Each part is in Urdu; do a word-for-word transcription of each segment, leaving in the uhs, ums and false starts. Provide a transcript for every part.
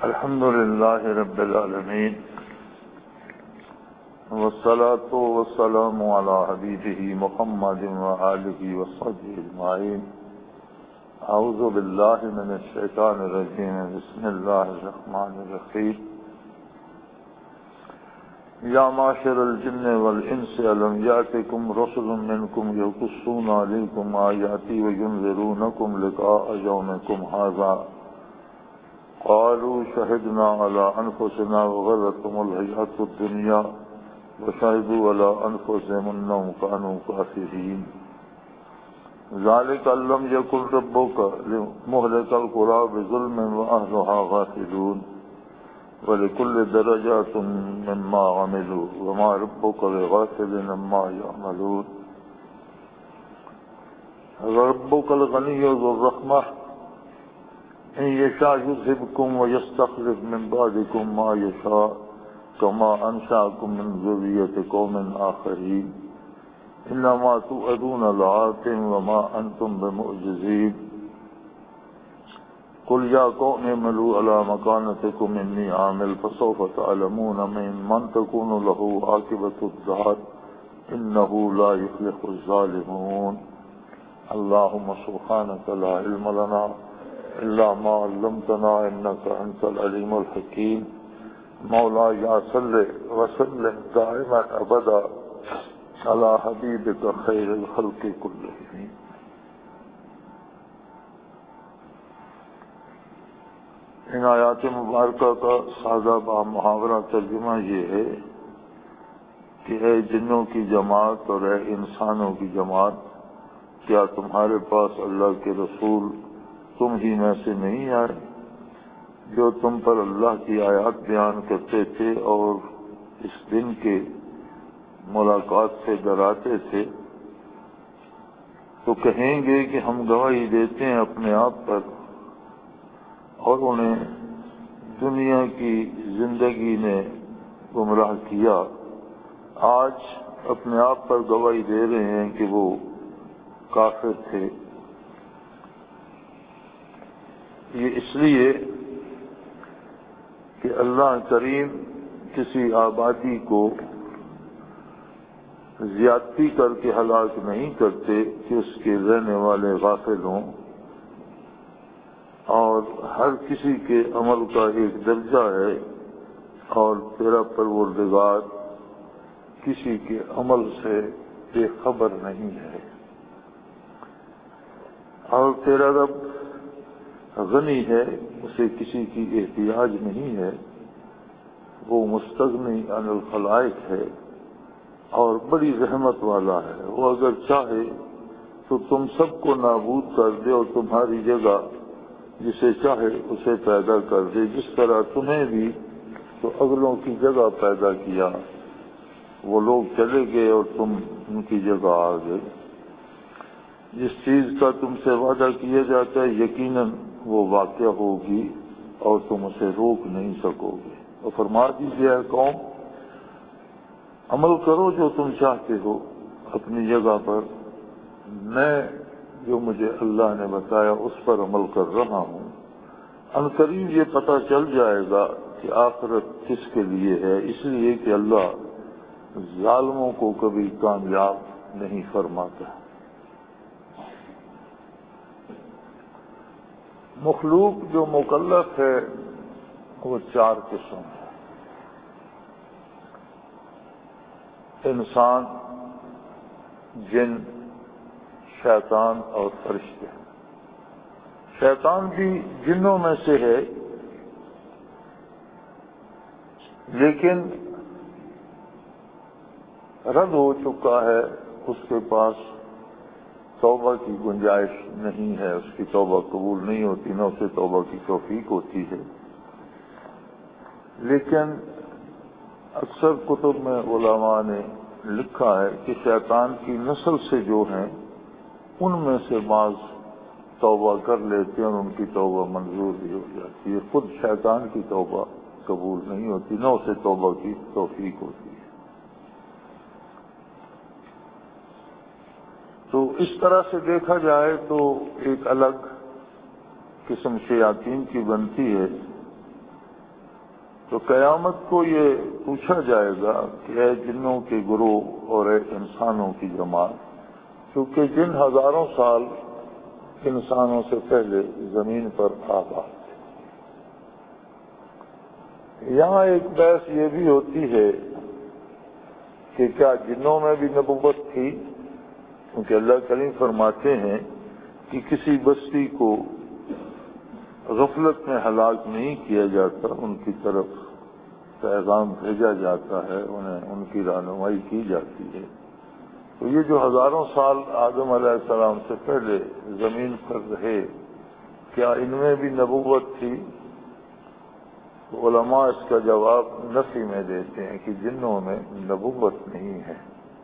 الحمد لله رب العالمين والصلاة والسلام على حبيبه محمد وآله وصحبه أجمعين. أعوذ بالله من الشيطان الرجيم. بسم الله الرحمن الرحيم. يا معشر الجن والإنس ألم يأتكم رسل منكم يقصون عليكم آياتي وينذرونكم لقاء يومكم هذا قالوا شهدنا على أنفسنا وغرتهم الحياة الدنيا وشهدوا على أنفسهم أنهم كانوا كافرين. ذلك أن لم يكن ربك لمهلك القرى بظلم وأهلها غافلون ولكل درجات مما عملوا وما ربك بغافل عما يعملون. ربك الغني ذو الرحمة إن يشاء يذهبكم ويستخلف من بعدكم ما يشاء كما أنشأكم من ذرية قوم آخرين إنما توعدون لآت وما أنتم بمعجزين. قل يا قوم اعملوا على مكانتكم إني عامل فسوف تعلمون من تكون له عاقبة الدار إنه لا يفلح الظالمون. اللهم سبحانك لا علم لنا إلا ما علمتنا إنك أنت العليم الحكيم. مولاي صل وسلم دائما أبدا على حبيبك خير الخلق كلهم. ان آیات مبارکہ کا سادہ با محاورہ ترجمہ یہ ہے کہ اے جنوں کی جماعت اور اے انسانوں کی جماعت، کیا تمہارے پاس اللہ کے رسول تم ہی میں سے نہیں آئے جو تم پر اللہ کی آیات بیان کرتے تھے اور اس دن کے ملاقات سے ڈراتے تھے؟ تو کہیں گے کہ ہم گواہی دیتے ہیں اپنے آپ پر، اور انہیں دنیا کی زندگی نے گمراہ کیا، آج اپنے آپ پر گواہی دے رہے ہیں کہ وہ کافر تھے۔ یہ اس لیے کہ اللہ کریم کسی آبادی کو زیادتی کر کے ہلاک نہیں کرتے کہ اس کے رہنے والے غافل ہوں، اور ہر کسی کے عمل کا ایک درجہ ہے، اور تیرا پروردگار کسی کے عمل سے بے خبر نہیں ہے، اور تیرا رب غنی ہے، اسے کسی کی احتیاج نہیں ہے، وہ مستغنی عن الخلائق ہے اور بڑی رحمت والا ہے۔ وہ اگر چاہے تو تم سب کو نابود کر دے اور تمہاری جگہ جسے چاہے اسے پیدا کر دے، جس طرح تمہیں بھی تو اگلوں کی جگہ پیدا کیا، وہ لوگ چلے گئے اور تم ان کی جگہ آ گئے۔ جس چیز کا تم سے وعدہ کیا جاتا ہے یقیناً وہ واقع ہوگی اور تم اسے روک نہیں سکو گے۔ اور فرما دیجیے اے قوم، عمل کرو جو تم چاہتے ہو اپنی جگہ پر، میں جو مجھے اللہ نے بتایا اس پر عمل کر رہا ہوں۔ ان قریب یہ پتہ چل جائے گا کہ آخرت کس کے لیے ہے، اس لیے کہ اللہ ظالموں کو کبھی کامیاب نہیں فرماتا۔ مخلوق جو مکلف ہے وہ چار قسم ہے: انسان، جن، شیطان اور فرشتے۔ شیطان بھی جنوں میں سے ہے، لیکن رد ہو چکا ہے، اس کے پاس توبہ کی گنجائش نہیں ہے، اس کی توبہ قبول نہیں ہوتی، نہ اسے توبہ کی توفیق ہوتی ہے۔ لیکن اکثر کتب میں علماء نے لکھا ہے کہ شیطان کی نسل سے جو ہیں ان میں سے بعض توبہ کر لیتے ہیں اور ان کی توبہ منظور بھی ہو جاتی ہے، خود شیطان کی توبہ قبول نہیں ہوتی، نہ اسے توبہ کی توفیق ہوتی ہے۔ تو اس طرح سے دیکھا جائے تو ایک الگ قسم شیاطین کی بنتی ہے تو قیامت کو یہ پوچھا جائے گا کہ اے جنوں کے گروہ اور اے انسانوں کی جماعت، کیونکہ جن ہزاروں سال انسانوں سے پہلے زمین پر آباد تھے۔ یہاں ایک بحث یہ بھی ہوتی ہے کہ کیا جنوں میں بھی نبوت تھی، کیونکہ اللہ کریم فرماتے ہیں کہ کسی بستی کو غفلت میں ہلاک نہیں کیا جاتا، ان کی طرف پیغام بھیجا جاتا ہے، انہیں ان کی رہنمائی کی جاتی ہے۔ تو یہ جو ہزاروں سال آدم علیہ السلام سے پہلے زمین پر رہے، کیا ان میں بھی نبوت تھی؟ تو علماء اس کا جواب نفی میں دیتے ہیں کہ جنوں میں نبوت نہیں ہے،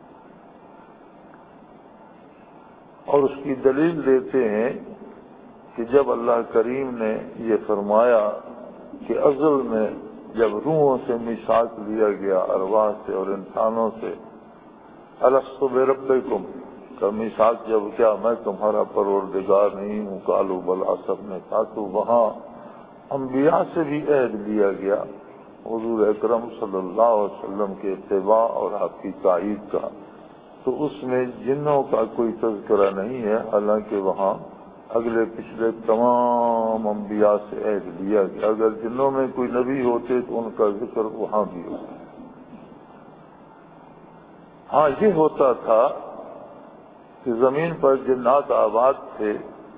اور اس کی دلیل دیتے ہیں کہ جب اللہ کریم نے یہ فرمایا کہ ازل میں جب روحوں سے میثاق لیا گیا، ارواح سے اور انسانوں سے، الست بربکم کا میثاق جب کیا میں تمہارا پروردگار نہیں ہوں، قالوا بلی، سب نے کہا، تو وہاں انبیاء سے بھی عہد لیا گیا حضور اکرم صلی اللہ علیہ وسلم کے اتباع اور آپ کی تائید کا، تو اس میں جنوں کا کوئی تذکرہ نہیں ہے، حالانکہ وہاں اگلے پچھلے تمام انبیاء سے عہد لیا گیا۔ اگر جنوں میں کوئی نبی ہوتے تو ان کا ذکر وہاں بھی ہوتا۔ ہاں یہ ہوتا تھا کہ زمین پر جنات آباد تھے،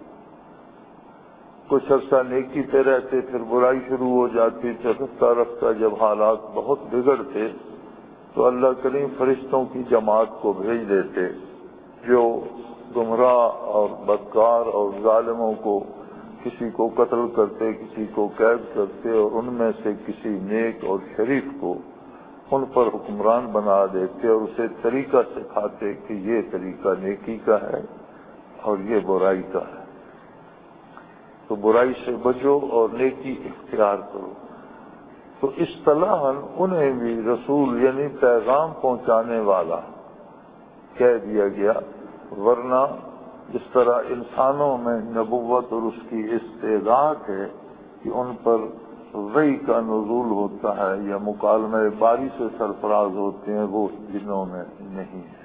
کچھ عرصہ نیکی پہ رہتے، پھر برائی شروع ہو جاتی، پھر رفتہ رفتہ جب حالات بہت بگڑتے تو اللہ کریم فرشتوں کی جماعت کو بھیج دیتے جو گمراہ اور بدکار اور ظالموں کو، کسی کو قتل کرتے، کسی کو قید کرتے، اور ان میں سے کسی نیک اور شریف کو ان پر حکمران بنا دیتے اور اسے طریقہ سکھاتے کہ یہ طریقہ نیکی کا ہے اور یہ برائی کا ہے، تو برائی سے بچو اور نیکی اختیار کرو۔ تو اصطلاحاً انہیں بھی رسول یعنی پیغام پہنچانے والا کہہ دیا گیا، ورنہ جس طرح انسانوں میں نبوت اور اس کی استعداد ہے کہ ان پر وحی کا نزول ہوتا ہے یا مکالمہ باری سے سرفراز ہوتے ہیں، وہ جنوں میں نہیں ہے۔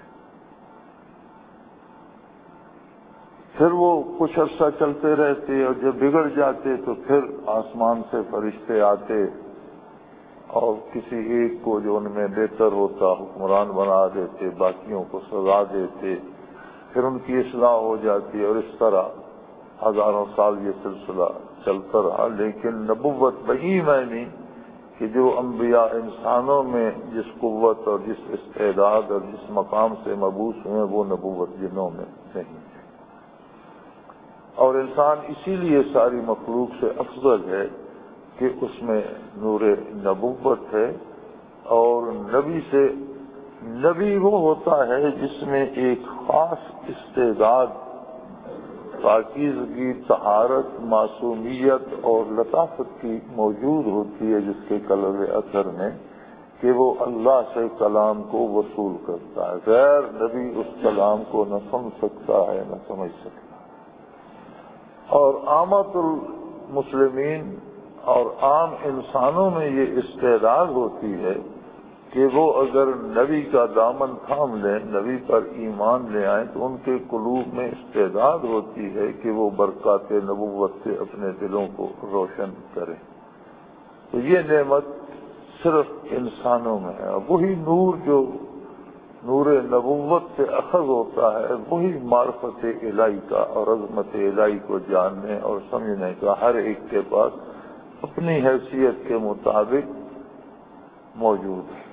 پھر وہ کچھ عرصہ چلتے رہتے اور جب بگڑ جاتے تو پھر آسمان سے فرشتے آتے اور کسی ایک کو جو ان میں بہتر ہوتا حکمران بنا دیتے، باقیوں کو سزا دیتے، پھر ان کی اصلاح ہو جاتی، اور اس طرح ہزاروں سال یہ سلسلہ چلتا رہا۔ لیکن نبوت وہی معنی کہ جو انبیاء انسانوں میں جس قوت اور جس استعداد اور جس مقام سے مبعوث ہوئے، وہ نبوت جنوں میں نہیں ہے۔ اور انسان اسی لیے ساری مخلوق سے افضل ہے کہ اس میں نور نبوت ہے، اور نبی سے نبی وہ ہوتا ہے جس میں ایک خاص استعداد، پاکیزگی، طہارت، معصومیت اور لطافت کی موجود ہوتی ہے، جس کے قلب اثر میں کہ وہ اللہ سے کلام کو وصول کرتا ہے، غیر نبی اس کلام کو نہ سمجھ سکتا ہے نہ سمجھ سکتا ہے۔ اور عامت المسلمین اور عام انسانوں میں یہ استعداد ہوتی ہے کہ وہ اگر نبی کا دامن تھام لیں، نبی پر ایمان لے آئیں، تو ان کے قلوب میں استعداد ہوتی ہے کہ وہ برکات نبوت سے اپنے دلوں کو روشن کریں۔ تو یہ نعمت صرف انسانوں میں ہے، وہی نور جو نور نبوت سے اخذ ہوتا ہے، وہی معرفت الہی کا اور عظمت الہی کو جاننے اور سمجھنے کا ہر ایک کے پاس اپنی حیثیت کے مطابق موجود ہے۔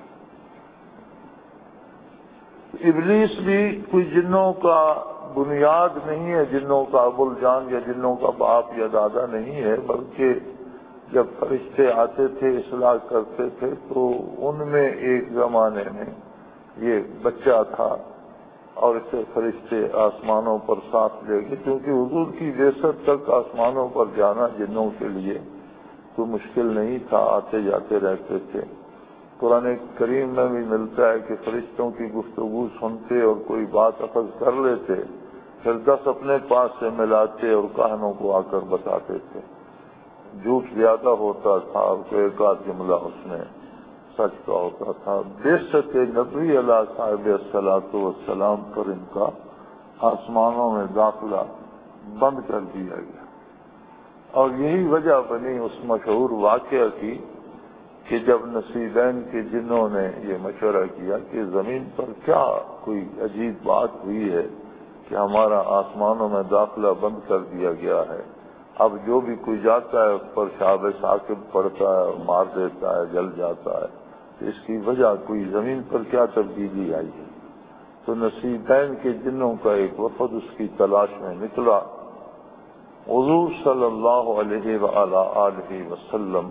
ابلیس بھی کوئی جنوں کا بنیاد نہیں ہے، جنوں کا ابو الجان یا جنوں کا باپ یا دادا نہیں ہے، بلکہ جب فرشتے آتے تھے اصلاح کرتے تھے تو ان میں ایک زمانے میں یہ بچہ تھا، اور اسے فرشتے آسمانوں پر ساتھ لے گئے، کیونکہ حضور کی بعثت تک آسمانوں پر جانا جنوں کے لیے کوئی مشکل نہیں تھا، آتے جاتے رہتے تھے۔ قرآن کریم میں بھی ملتا ہے کہ فرشتوں کی گفتگو سنتے اور کوئی بات اخذ کر لیتے، پھر دس اپنے پاس سے ملاتے اور کہنوں کو آ کر بتاتے تھے۔ جھوٹ زیادہ ہوتا تھا اور کوئی ایک آدھ جملہ اس نے سچ کا ہوتا تھا۔ بعثت نبی علیہ صاحب الصلاۃ والسلام پر ان کا آسمانوں میں داخلہ بند کر دیا گیا، اور یہی وجہ بنی اس مشہور واقعہ کی کہ جب نصیبین کے جنوں نے یہ مشورہ کیا کہ زمین پر کیا کوئی عجیب بات ہوئی ہے کہ ہمارا آسمانوں میں داخلہ بند کر دیا گیا ہے، اب جو بھی کوئی جاتا ہے اس پر شہاب ثاقب پڑتا ہے اور مار دیتا ہے، جل جاتا ہے، تو اس کی وجہ کوئی زمین پر کیا تبدیلی آئی ہے۔ تو نصیبین کے جنوں کا ایک وفد اس کی تلاش میں نکلا۔ حضور صلی اللہ علیہ وآلہ آلہ وسلم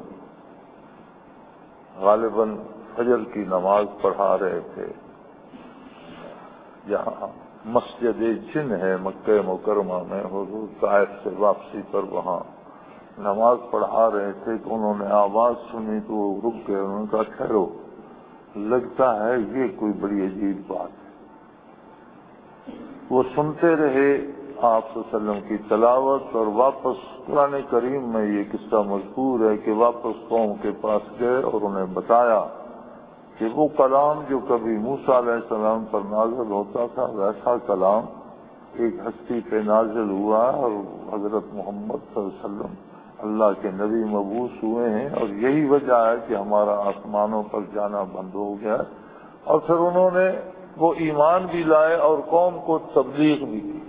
غالباً فجر کی نماز پڑھا رہے تھے، جہاں مسجد جن ہے مکہ مکرمہ میں، حضور طائف سے واپسی پر وہاں نماز پڑھا رہے تھے کہ انہوں نے آواز سنی تو وہ رک گئے، انہوں نے کہا ٹھہرو، لگتا ہے یہ کوئی بڑی عجیب بات ہے۔ وہ سنتے رہے آپ صلی اللہ علیہ وسلم کی تلاوت، اور واپس قرآن کریم میں یہ قصہ مذکور ہے کہ واپس قوم کے پاس گئے اور انہیں بتایا کہ وہ کلام جو کبھی موسیٰ علیہ السلام پر نازل ہوتا تھا ویسا کلام ایک ہستی پہ نازل ہوا، اور حضرت محمد صلی اللہ علیہ وسلم اللہ کے نبی مبعوث ہوئے ہیں، اور یہی وجہ ہے کہ ہمارا آسمانوں پر جانا بند ہو گیا۔ اور پھر انہوں نے وہ ایمان بھی لائے اور قوم کو تبلیغ بھی کی۔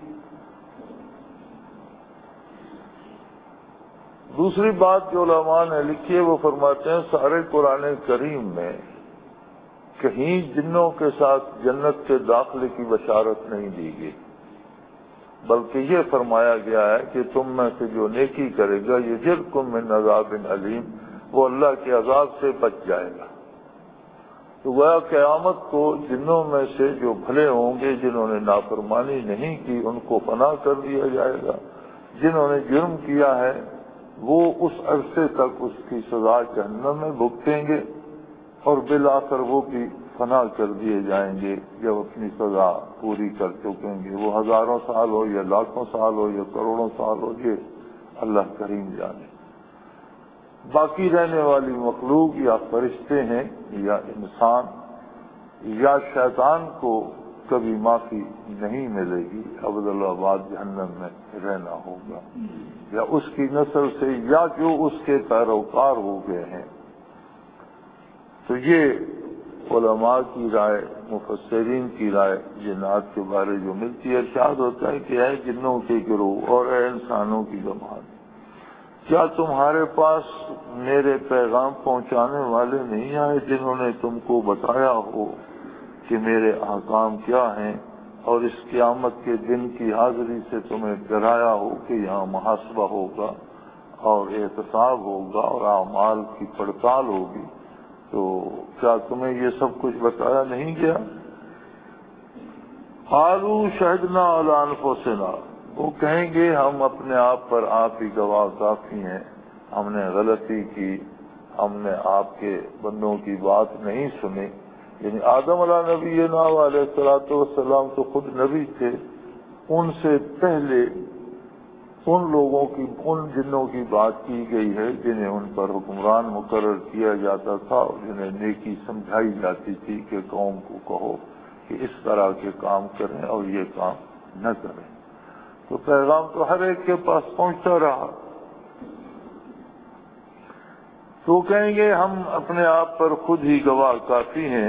دوسری بات جو علماء نے لکھی ہے وہ فرماتے ہیں سارے قرآن کریم میں کہیں جنوں کے ساتھ جنت کے داخلے کی بشارت نہیں دی گئی، بلکہ یہ فرمایا گیا ہے کہ تم میں سے جو نیکی کرے گا یجرکم من عذاب علیم، وہ اللہ کے عذاب سے بچ جائے گا۔ تو گویا قیامت کو جنوں میں سے جو بھلے ہوں گے جنہوں نے نافرمانی نہیں کی ان کو پناہ کر دیا جائے گا، جنہوں نے جرم کیا ہے وہ اس عرصے تک اس کی سزا جہنم میں بھگتیں گے، اور بالآخر وہ بھی فنا کر دیے جائیں گے جب اپنی سزا پوری کر چکیں گے، وہ ہزاروں سال ہو یا لاکھوں سال ہو یا کروڑوں سال ہو، یہ اللہ کریم جانے۔ باقی رہنے والی مخلوق یا فرشتے ہیں یا انسان یا شیطان کو کبھی معافی نہیں ملے گی، ابدالآباد جہنم میں رہنا ہوگا، یا اس کی نسل سے یا جو اس کے پیروکار ہو گئے ہیں۔ تو یہ علماء کی رائے، مفسرین کی رائے جنات کے بارے جو ملتی ہے، ارشاد ہوتا ہے کہ اے جنوں کے گروہ اور اے انسانوں کی جماعت، کیا تمہارے پاس میرے پیغام پہنچانے والے نہیں آئے جنہوں نے تم کو بتایا ہو کہ میرے احکام کیا ہیں، اور اس قیامت کے دن کی حاضری سے تمہیں ڈرایا ہو کہ یہاں محاسبہ ہوگا اور احتساب ہوگا اور اعمال کی پڑتال ہوگی؟ تو کیا تمہیں یہ سب کچھ بتایا نہیں گیا؟ قالوا شہدنا علی انفسنا، وہ کہیں گے ہم اپنے آپ پر آپ ہی گواہ کافی ہیں، ہم نے غلطی کی، ہم نے آپ کے بندوں کی بات نہیں سنی۔ یعنی آدم علیہ نبی علیہ الصلوۃ والسلام تو خود نبی تھے، ان سے پہلے ان لوگوں کی، ان جنوں کی بات کی گئی ہے جنہیں ان پر حکمران مقرر کیا جاتا تھا اور جنہیں نیکی سمجھائی جاتی تھی کہ قوم کو کہو کہ اس طرح کے کام کریں اور یہ کام نہ کریں۔ تو پیغام تو ہر ایک کے پاس پہنچتا رہا۔ تو کہیں گے ہم اپنے آپ پر خود ہی گواہ کافی ہیں۔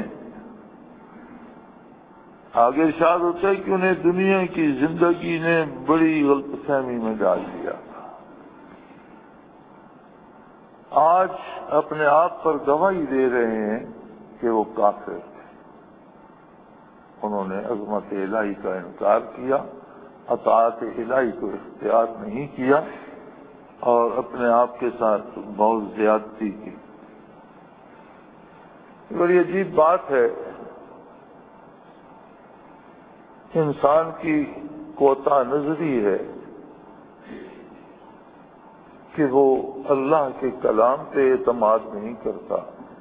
آگے ارشاد ہوتا ہے کہ انہیں دنیا کی زندگی نے بڑی غلط فہمی میں ڈال دیا تھا، آج اپنے آپ پر گواہی دے رہے ہیں کہ وہ کافر تھے، انہوں نے عظمت الہی کا انکار کیا، اطاعت الہی کو اختیار نہیں کیا، اور اپنے آپ کے ساتھ بہت زیادتی کی۔ بڑی عجیب بات ہے، انسان کی کوتا نظری ہے کہ وہ اللہ کے کلام پہ اعتماد نہیں کرتا،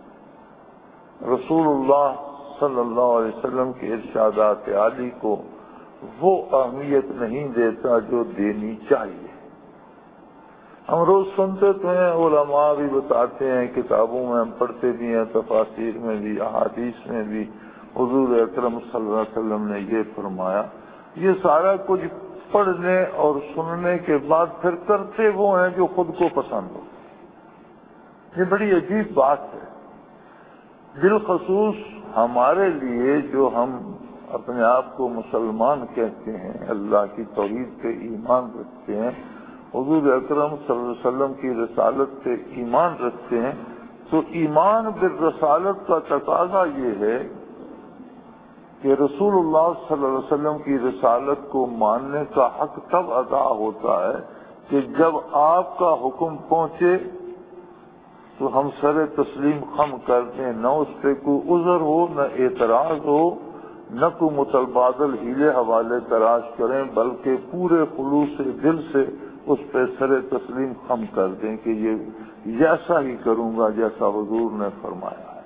رسول اللہ صلی اللہ علیہ وسلم کے ارشادات عالی کو وہ اہمیت نہیں دیتا جو دینی چاہیے۔ ہم روز سنتے تو ہیں، علماء بھی بتاتے ہیں، کتابوں میں ہم پڑھتے بھی ہیں، تفاسیر میں بھی، احادیث میں بھی، حضور اکرم صلی اللہ علیہ وسلم نے یہ فرمایا۔ یہ سارا کچھ پڑھنے اور سننے کے بعد پھر کرتے وہ ہیں جو خود کو پسند ہو۔ یہ بڑی عجیب بات ہے، بالخصوص ہمارے لیے جو ہم اپنے آپ کو مسلمان کہتے ہیں، اللہ کی توحید پہ ایمان رکھتے ہیں، حضور اکرم صلی اللہ علیہ وسلم کی رسالت پہ ایمان رکھتے ہیں، تو ایمان بالرسالت کا تقاضا یہ ہے کہ رسول اللہ صلی اللہ علیہ وسلم کی رسالت کو ماننے کا حق تب ادا ہوتا ہے کہ جب آپ کا حکم پہنچے تو ہم سر تسلیم خم کر دیں، نہ اس پہ کوئی عذر ہو، نہ اعتراض ہو، نہ کوئی متبادل ہیلے حوالے تلاش کریں، بلکہ پورے خلوص دل سے اس پہ سر تسلیم خم کر دیں کہ یہ ایسا ہی کروں گا جیسا حضور نے فرمایا ہے۔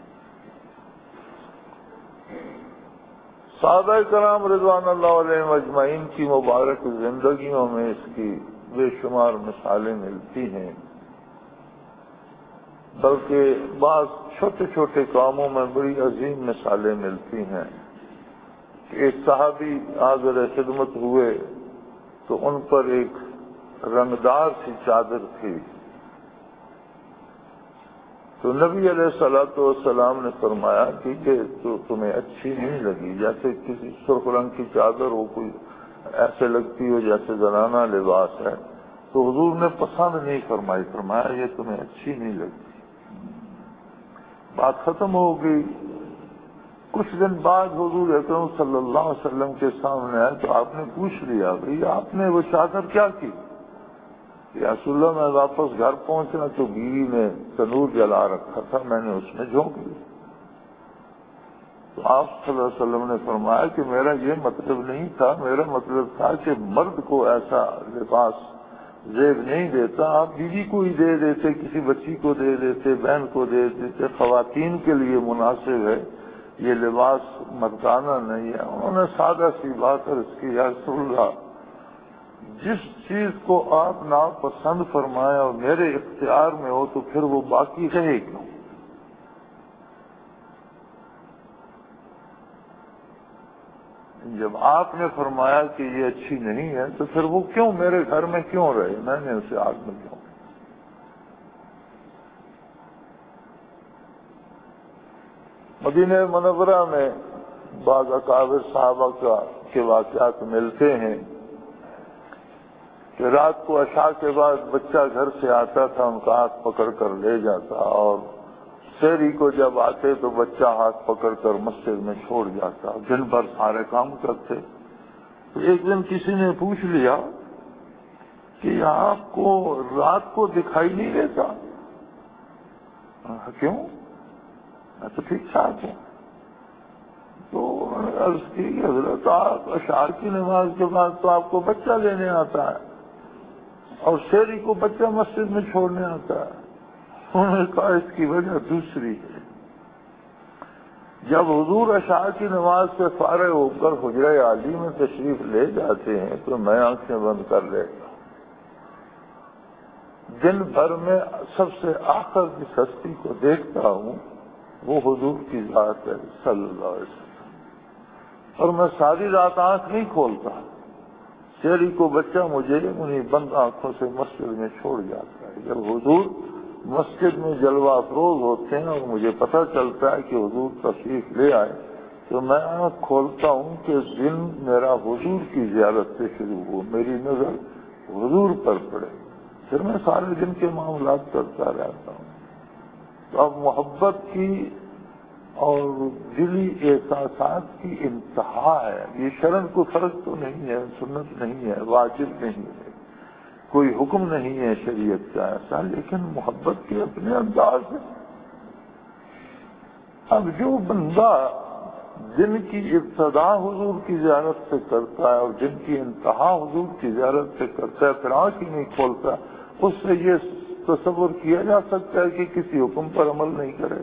صحابہ کرام رضوان اللہ علیہم اجمعین کی مبارک زندگیوں میں اس کی بے شمار مثالیں ملتی ہیں، بلکہ بعض چھوٹے چھوٹے کاموں میں بڑی عظیم مثالیں ملتی ہیں۔ ایک صحابی حاضر خدمت ہوئے تو ان پر ایک رنگدار سی چادر تھی، تو نبی علیہ الصلوۃ والسلام نے فرمایا کہ یہ تو تمہیں اچھی نہیں لگی، جیسے کسی سرخ رنگ کی چادر ہو، کوئی ایسے لگتی ہو جیسے زنانہ لباس ہے، تو حضور نے پسند نہیں فرمائی، فرمایا یہ تمہیں اچھی نہیں لگی۔ بات ختم ہو گئی۔ کچھ دن بعد حضور اکرم صلی اللہ علیہ وسلم کے سامنے آئے تو آپ نے پوچھ لیا، بھئی آپ نے وہ چادر کیا کی؟ یا رسول اللہ میں واپس گھر پہنچا تو بیوی نے تنور جلا رکھا تھا، میں نے اس میں جھونک لی۔ تو آپ صلی اللہ علیہ وسلم نے فرمایا کہ میرا یہ مطلب نہیں تھا، میرا مطلب تھا کہ مرد کو ایسا لباس زیب نہیں دیتا، آپ بیوی کو ہی دے دیتے، کسی بچی کو دے دیتے، بہن کو دے دیتے، خواتین کے لیے مناسب ہے، یہ لباس مردانہ نہیں ہے۔ انہوں نے سادہ سی بات عرض کی، یا رسول اللہ جس چیز کو آپ ناپسند فرمائے اور میرے اختیار میں ہو تو پھر وہ باقی رہے کیوں؟ جب آپ نے فرمایا کہ یہ اچھی نہیں ہے تو پھر وہ کیوں میرے گھر میں کیوں رہے؟ میں نے اسے آگ میں کیوں؟ مدینہ منورہ میں بعض اکابر صحابہ کا کے واقعات ملتے ہیں کہ رات کو عشاء کے بعد بچہ گھر سے آتا تھا، ان کا ہاتھ پکڑ کر لے جاتا، اور سحری کو جب آتے تو بچہ ہاتھ پکڑ کر مسجد میں چھوڑ جاتا، دن بھر سارے کام کرتے۔ تو ایک دن کسی نے پوچھ لیا کہ آپ کو رات کو دکھائی نہیں دیتا؟ کیوں؟ میں تو ٹھیک ٹھاک ہوں۔ تو عرض کی کہ حضرت آپ عشاء کی نماز کے بعد تو آپ کو بچہ لینے آتا ہے اور شہری کو بچہ مسجد میں چھوڑنے آتا ہے۔ انہوں نے کہا اس کی وجہ دوسری ہے، جب حضور عشاء کی نماز سے فارغ ہو کر حجرہ عالی میں تشریف لے جاتے ہیں تو میں آنکھیں بند کر لیتا ہوں، دن بھر میں سب سے آخر جس ہستی کو دیکھتا ہوں وہ حضور کی ذات ہے صلی اللہ علیہ وسلم، اور میں ساری رات آنکھ نہیں کھولتا، شہری کو بچہ مجھے انہیں بند آنکھوں سے مسجد میں چھوڑ جاتا ہے۔ جب حضور مسجد میں جلوہ افروز ہوتے ہیں اور مجھے پتہ چلتا ہے کہ حضور تشریف لے آئے تو میں آنکھ کھولتا ہوں کہ دن میرا حضور کی زیارت سے شروع ہو، میری نظر حضور پر پڑے، پھر میں سارے دن کے معاملات کرتا رہتا ہوں۔ تو اب محبت کی اور دلی احساسات کی انتہا ہے، یہ شرن کو فرق تو نہیں ہے، سنت نہیں ہے، واجب نہیں ہے، کوئی حکم نہیں ہے شریعت کا ایسا، لیکن محبت کے اپنے انداز ہے۔ اب جو بندہ دن کی ابتدا حضور کی زیارت سے کرتا ہے اور دن کی انتہا حضور کی زیارت سے کرتا ہے، پھر آنکھ ہی نہیں کھولتا، اس سے یہ تصور کیا جا سکتا ہے کہ کسی حکم پر عمل نہیں کرے؟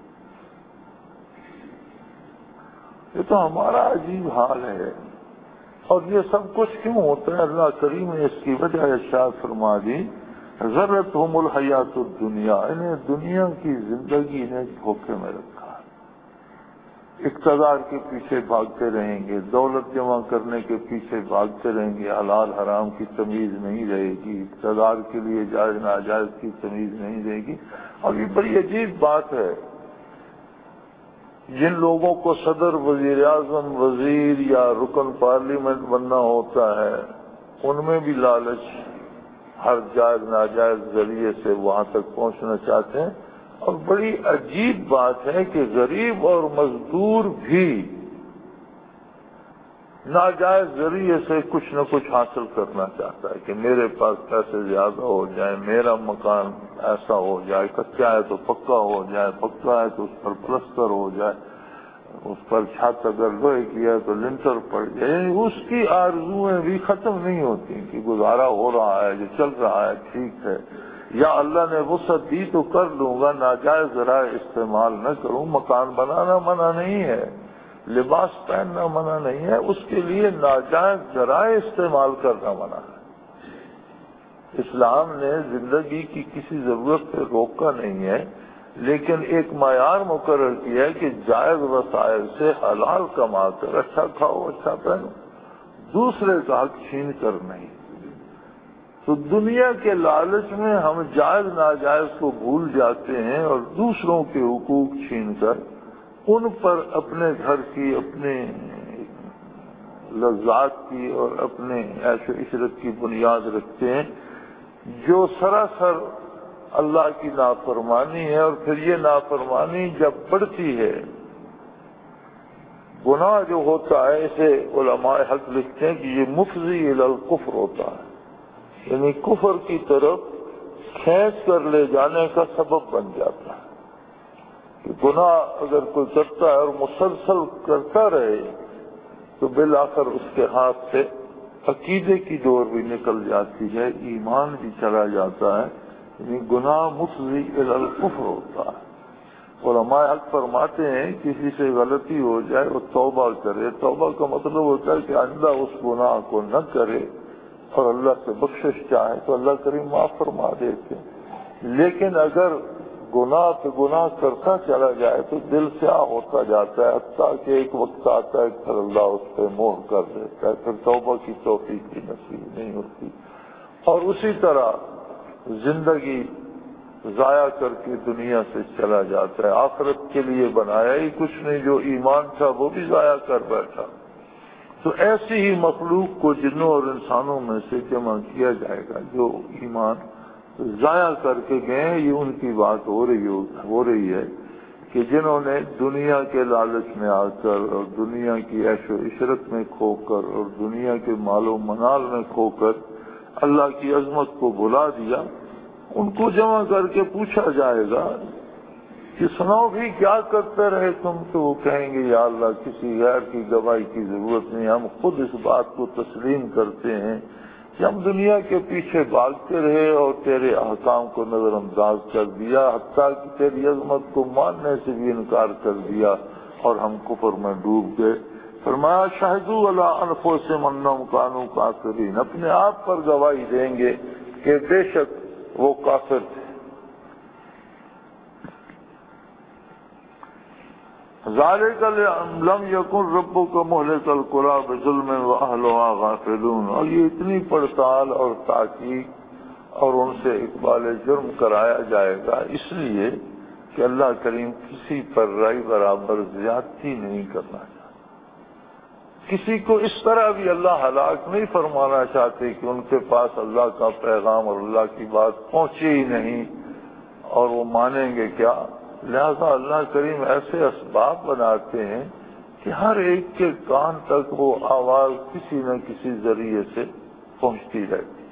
یہ تو ہمارا عجیب حال ہے۔ اور یہ سب کچھ کیوں ہوتا ہے؟ اللہ کریم نے اس کی وجہ ارشاد فرما دی غرتہم الحیات الدنیا، انہیں دنیا کی زندگی نے دھوکے میں رکھا ہے، اقتدار کے پیچھے بھاگتے رہیں گے، دولت جمع کرنے کے پیچھے بھاگتے رہیں گے، حلال حرام کی تمیز نہیں رہے گی، اقتدار کے لیے جائز ناجائز کی تمیز نہیں رہے گی۔ اور یہ بڑی عجیب بات ہے، جن لوگوں کو صدر، وزیر اعظم، وزیر یا رکن پارلیمنٹ بننا ہوتا ہے، ان میں بھی لالچ ہر جائز ناجائز ذریعے سے وہاں تک پہنچنا چاہتے ہیں۔ اور بڑی عجیب بات ہے کہ غریب اور مزدور بھی ناجائز ذریعے سے کچھ نہ کچھ حاصل کرنا چاہتا ہے کہ میرے پاس پیسے زیادہ ہو جائیں، میرا مکان ایسا ہو جائے، کچا ہے تو پکا ہو جائے، پکا ہے تو اس پر پلستر ہو جائے، اس پر چھت اگر لوہے کی ہے تو لنٹر پڑ جائے۔ یعنی اس کی آرزویں بھی ختم نہیں ہوتی کہ گزارا ہو رہا ہے، جو چل رہا ہے ٹھیک ہے، یا اللہ نے وسعت دی تو کر لوں گا، ناجائز ذرائع استعمال نہ کروں۔ مکان بنانا منع نہیں ہے، لباس پہننا منع نہیں ہے، اس کے لیے ناجائز ذرائع استعمال کرنا منع ہے۔ اسلام نے زندگی کی کسی ضرورت پہ روکا نہیں ہے، لیکن ایک معیار مقرر کیا ہے کہ جائز وسائل سے حلال کما کر اچھا کھاؤ، اچھا پہنو، دوسرے کا حق چھین کر نہیں۔ تو دنیا کے لالچ میں ہم جائز ناجائز کو بھول جاتے ہیں اور دوسروں کے حقوق چھین کر ان پر اپنے گھر کی، اپنے لذات کی اور اپنے عیش و عشرت کی بنیاد رکھتے ہیں، جو سراسر اللہ کی نافرمانی ہے۔ اور پھر یہ نافرمانی جب بڑھتی ہے، گناہ جو ہوتا ہے، اسے علماء حق لکھتے ہیں کہ یہ مفضی الی الکفر ہوتا ہے، یعنی کفر کی طرف کھینچ کر لے جانے کا سبب بن جاتا ہے۔ کہ گناہ اگر کوئی کرتا ہے اور مسلسل کرتا رہے تو بالآخر اس کے ہاتھ سے عقیدے کی ڈور بھی نکل جاتی ہے، ایمان بھی چلا جاتا ہے، یعنی گناہ مفضی الی الکفر ہوتا ہے۔ علماء حق فرماتے ہیں کسی سے غلطی ہو جائے وہ توبہ کرے، توبہ کا مطلب ہوتا ہے کہ آئندہ اس گناہ کو نہ کرے اور اللہ سے بخشش چاہے تو اللہ کریم معاف فرما دیتے ہیں۔ لیکن اگر گناہ پہ گناہ کرتا چلا جائے تو دل سیاہ ہوتا جاتا ہے، حتیٰ کہ ایک وقت آتا ہے کہ اللہ اس پہ مہر کر دیتا ہے، پھر توبہ کی توفیق بھی نصیب نہیں ہوتی، اور اسی طرح زندگی ضائع کر کے دنیا سے چلا جاتا ہے۔ آخرت کے لیے بنایا ہی کچھ نہیں، جو ایمان تھا وہ بھی ضائع کر بیٹھا۔ تو ایسی ہی مخلوق کو جنوں اور انسانوں میں سے جمع کیا جائے گا جو ایمان ضائع کر کے گئے ہیں۔ یہ ان کی بات ہو رہی ہو, ہو رہی ہے کہ جنہوں نے دنیا کے لالچ میں آ کر اور دنیا کی عیش و عشرت میں کھو کر اور دنیا کے مال و منال میں کھو کر اللہ کی عظمت کو بھلا دیا، ان کو جمع کر کے پوچھا جائے گا کہ سناؤ بھی کیا کرتے رہے تم؟ تو وہ کہیں گے یا اللہ کسی غیر کی گواہی کی ضرورت نہیں، ہم خود اس بات کو تسلیم کرتے ہیں کہ ہم دنیا کے پیچھے بھاگتے رہے اور تیرے احکام کو نظر انداز کر دیا، حتیٰ کہ تیری عظمت کو ماننے سے بھی انکار کر دیا اور ہم کفر میں ڈوب گئے۔ فرمایا شہدوا علی انفسہم انہم کانوا کافرین، اپنے آپ پر گواہی دیں گے کہ بے شک وہ کافر تھے۔ ذالک لم یکن ربک مہلک القری بظلم واہلھا غافلون، اور یہ اتنی پڑتال اور تحقیق اور ان سے اقبال جرم کرایا جائے گا اس لیے کہ اللہ کریم کسی پر رائے برابر زیادتی نہیں کرنا چاہتا۔ کسی کو اس طرح بھی اللہ ہلاک نہیں فرمانا چاہتے کہ ان کے پاس اللہ کا پیغام اور اللہ کی بات پہنچے ہی نہیں اور وہ مانیں گے کیا۔ لہذا اللہ کریم ایسے اسباب بناتے ہیں کہ ہر ایک کے کان تک وہ آواز کسی نہ کسی ذریعے سے پہنچتی رہتی ہے۔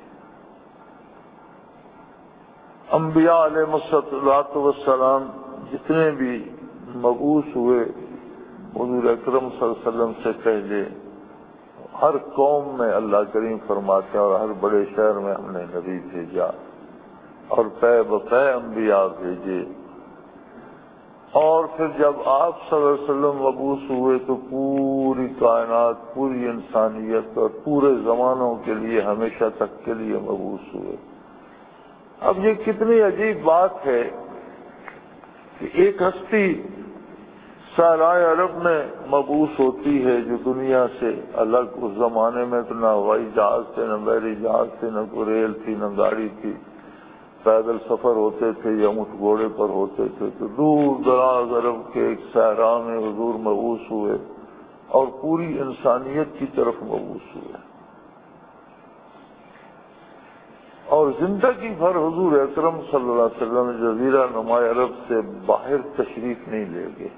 انبیاء علیہ الصلوۃ والسلام جتنے بھی مبعوث ہوئے حضور اکرم صلی اللہ علیہ وسلم سے پہلے، ہر قوم میں اللہ کریم فرماتا ہے اور ہر بڑے شہر میں ہم نے نبی بھیجا اور پے بپے انبیاء بھیجے، اور پھر جب آپ صلی اللہ علیہ وسلم مبعوث ہوئے تو پوری کائنات، پوری انسانیت اور پورے زمانوں کے لیے ہمیشہ تک کے لیے مبعوث ہوئے۔ اب یہ کتنی عجیب بات ہے کہ ایک ہستی سارائے عرب میں مبعوث ہوتی ہے جو دنیا سے الگ، اس زمانے میں تو نہ ہوائی جہاز تھے، نہ بحری جہاز تھے، نہ کوئی ریل تھی، نہ گاڑی تھی، پیدل سفر ہوتے تھے یا اونٹ گھوڑے پر ہوتے تھے، تو دور دراز عرب کے ایک صحرا میں حضور مبعوث ہوئے اور پوری انسانیت کی طرف مبعوث ہوئے، اور زندگی بھر حضور اکرم صلی اللہ علیہ وسلم جزیرہ نما عرب سے باہر تشریف نہیں لے گئے،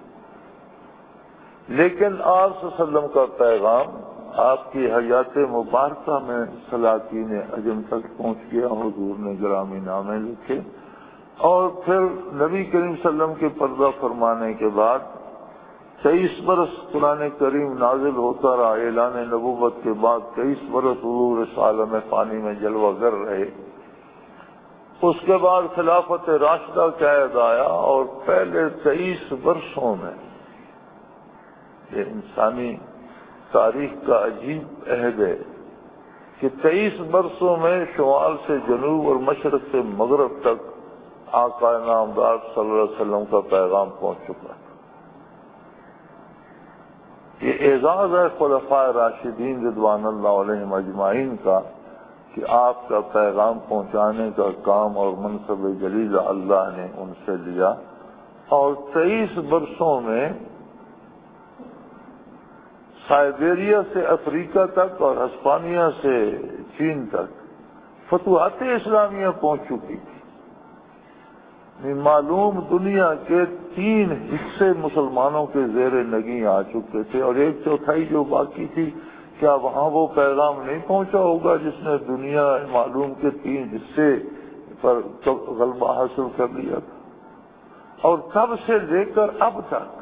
لیکن آپ صلی اللہ علیہ وسلم کا پیغام آپ کی حیات مبارکہ میں سلاطین عجم تک پہنچ گیا، حضور نے گرامی نامے لکھے، اور پھر نبی کریم صلی اللہ علیہ وسلم کے پردہ فرمانے کے بعد تیئیس برس قرآن کریم نازل ہوتا رہا، اعلان نبوت کے بعد تیئیس برس حضور اس عالم فانی میں جلوہ گر رہے، اس کے بعد خلافت راشدہ کا عہد آیا، اور پہلے تیئیس برسوں میں یہ انسانی تاریخ کا عجیب عہد ہے کہ تیئیس برسوں میں شمال سے جنوب اور مشرق سے مغرب تک آقا نامدار صلی اللہ علیہ وسلم کا پیغام پہنچ چکا ہے۔ یہ اعزاز ہے خلفائے راشدین رضوان اللہ علیہم اجمعین کا کہ آپ کا پیغام پہنچانے کا کام اور منصب جلیل اللہ نے ان سے لیا، اور تیئیس برسوں میں سائبیریا سے افریقہ تک اور ہسپانیہ سے چین تک فتوحات اسلامیہ پہنچ چکی تھی، معلوم دنیا کے تین حصے مسلمانوں کے زیر نگیں آ چکے تھے، اور ایک چوتھائی جو باقی تھی، کیا وہاں وہ پیغام نہیں پہنچا ہوگا جس نے دنیا معلوم کے تین حصے پر غلبہ حاصل کر لیا تھا؟ اور تب سے لے کر اب تک